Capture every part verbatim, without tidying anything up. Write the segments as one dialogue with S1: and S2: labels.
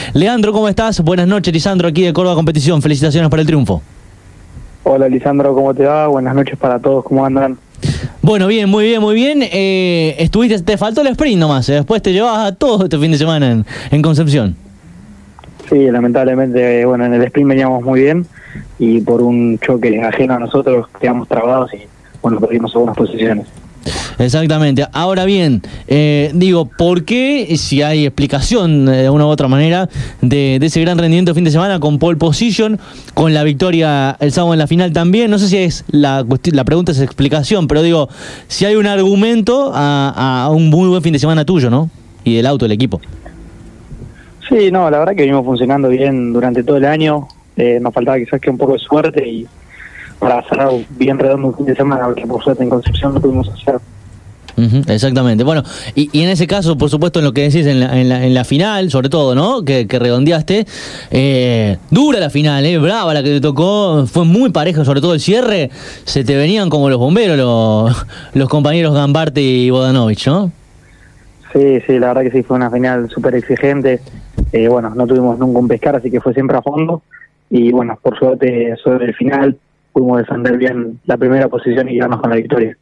S1: Leandro, ¿cómo estás? Buenas noches, Lisandro, aquí de Córdoba Competición. Felicitaciones por el triunfo.
S2: Hola, Lisandro, ¿cómo te va? Buenas noches para todos, ¿cómo andan?
S1: Bueno, bien, muy bien, muy bien. Eh, estuviste, te faltó el sprint nomás, eh. después te llevas a todo este fin de semana en, en Concepción.
S2: Sí, lamentablemente, bueno, en el sprint veníamos muy bien y por un choque ajeno a nosotros quedamos trabados y, bueno, perdimos algunas posiciones.
S1: Exactamente. Ahora bien, eh, digo, ¿por qué, si hay explicación de una u otra manera, de, de ese gran rendimiento de fin de semana con pole position, con la victoria el sábado en la final también? No sé si es la cuestión, la pregunta es explicación, pero digo, si hay un argumento a, a un muy buen fin de semana tuyo, ¿no? Y del auto, del equipo.
S2: Sí, no, la verdad que venimos funcionando bien durante todo el año. Eh, nos faltaba quizás que un poco de suerte y para cerrar bien redondo un fin de semana, que por suerte en Concepción no pudimos hacer.
S1: Uh-huh, exactamente. Bueno, y, y en ese caso, por supuesto, en lo que decís en la, en la, en la final, sobre todo, ¿no? Que, que redondeaste, eh, dura la final, ¿eh? Brava la que te tocó, fue muy pareja, sobre todo el cierre, se te venían como los bomberos los, los compañeros Gambarte y Bodanovich, ¿no?
S2: Sí, sí, la verdad que sí, fue una final súper exigente. Eh, bueno, no tuvimos nunca un pescar, así que fue siempre a fondo. Y bueno, por suerte, sobre el final, pudimos defender bien la primera posición y quedarnos con la victoria.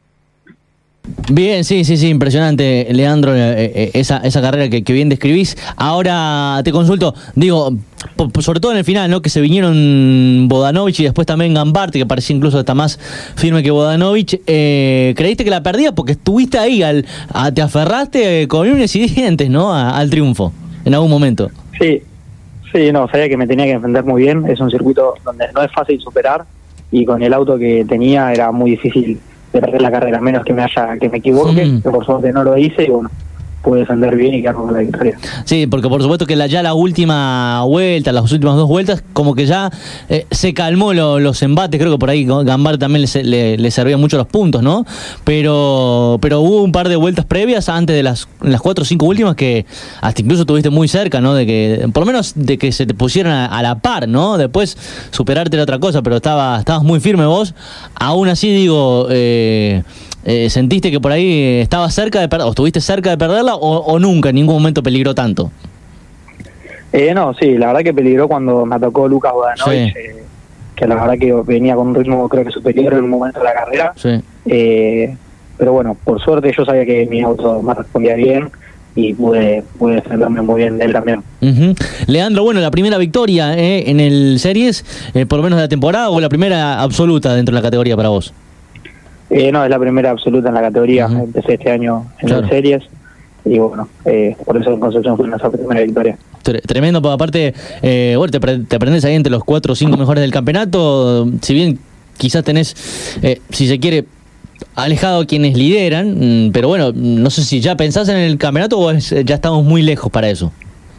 S1: Bien, sí, sí, sí, impresionante, Leandro, eh, eh, esa, esa carrera que, que bien describís. Ahora te consulto, digo, por, por, sobre todo en el final, ¿no? Que se vinieron Bodanovich y después también Gambarte, que parecía incluso hasta más firme que Bodanovich. Eh, ¿Creíste que la perdías? Porque estuviste ahí, al, a, te aferraste con uñas y dientes, ¿no? A, al triunfo, en algún momento.
S2: Sí, sí, no, sabía que me tenía que defender muy bien. Es un circuito donde no es fácil superar y con el auto que tenía era muy difícil de perder la carrera, menos que me haya que me equivoque, mm. que por suerte no lo hice y bueno, pude defender bien y quedarme con la victoria.
S1: Sí, porque por supuesto que la, ya la última vuelta, las últimas dos vueltas, como que ya eh, se calmó lo, los embates, creo que por ahí Gambarte también le, le, le servían mucho los puntos, ¿no? Pero pero hubo un par de vueltas previas antes de las, las cuatro o cinco últimas que hasta incluso estuviste muy cerca, ¿no? De que, por lo menos de que se te pusieran a, a la par, ¿no? Después superarte era otra cosa, pero estaba, estabas muy firme vos. Aún así, digo, eh, Eh, ¿sentiste que por ahí estabas cerca de perder, o estuviste cerca de perderla, o, o nunca, en ningún momento peligró tanto?
S2: Eh, no, sí, la verdad que peligró cuando me atacó Lucas Bodanovich, sí. eh, que la verdad que venía con un ritmo creo que superior en un momento de la carrera. Sí. Eh, pero bueno, por suerte yo sabía que mi auto me respondía bien y pude, pude defenderme muy bien de él también.
S1: Uh-huh. Leandro, bueno, la primera victoria eh, en el Series, eh, por lo menos de la temporada, o la primera absoluta dentro de la categoría para vos.
S2: Eh, no, es la primera absoluta en la categoría. Uh-huh. Empecé este año en claro. las series y bueno, eh, por eso en Concepción fue nuestra primera victoria.
S1: Tremendo, porque aparte, eh, bueno, te, te aprendes ahí entre los cuatro o cinco mejores del campeonato. Si bien quizás tenés, eh, si se quiere, alejado a quienes lideran, pero bueno, no sé si ya pensás en el campeonato o es, ya estamos muy lejos para eso.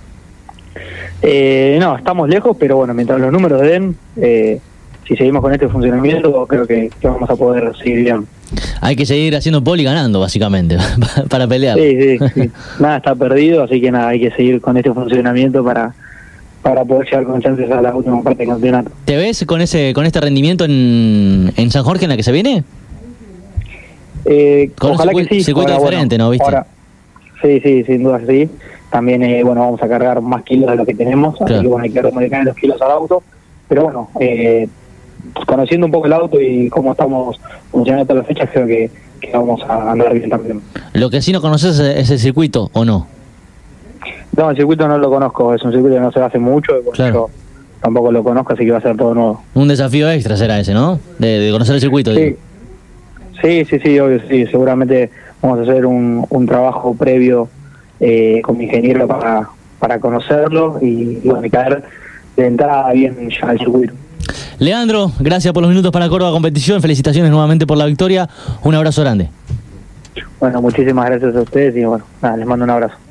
S2: Eh, no, estamos lejos, pero bueno, mientras los números den... Eh, si seguimos con este funcionamiento, creo que, que vamos a poder seguir bien.
S1: Hay que seguir haciendo pole y ganando, básicamente, para pelear.
S2: Sí, sí, sí. Nada está perdido, así que nada, hay que seguir con este funcionamiento para para poder llegar con chances a la última parte del campeonato.
S1: ¿Te ves con ese con este rendimiento en, en San Jorge en la que se viene?
S2: Eh,
S1: con
S2: ojalá
S1: un
S2: que sí.
S1: circuito
S2: ahora,
S1: diferente,
S2: bueno,
S1: ¿no? ¿Viste?
S2: Ahora, sí, sí, sin duda sí. También, eh, bueno, vamos a cargar más kilos de lo que tenemos, claro. Así que bueno, hay que remodelar los kilos al auto. Pero bueno, eh, conociendo un poco el auto y cómo estamos funcionando todas las fechas, creo que, que vamos a andar bien también.
S1: Lo que sí no conoces es el circuito, ¿o no?
S2: No, el circuito no lo conozco, es un circuito que no se hace mucho, y claro. Yo tampoco lo conozco, así que va a ser todo nuevo.
S1: Un desafío extra será ese, ¿no? De, de conocer el circuito.
S2: Sí. sí, sí, sí, obvio, sí. Seguramente vamos a hacer un, un trabajo previo eh, con mi ingeniero para, para conocerlo y, y bueno, y caer de entrada bien ya al circuito.
S1: Leandro, gracias por los minutos para Córdoba Competición, felicitaciones nuevamente por la victoria, un abrazo grande.
S2: Bueno, muchísimas gracias a ustedes y bueno, nada, les mando un abrazo.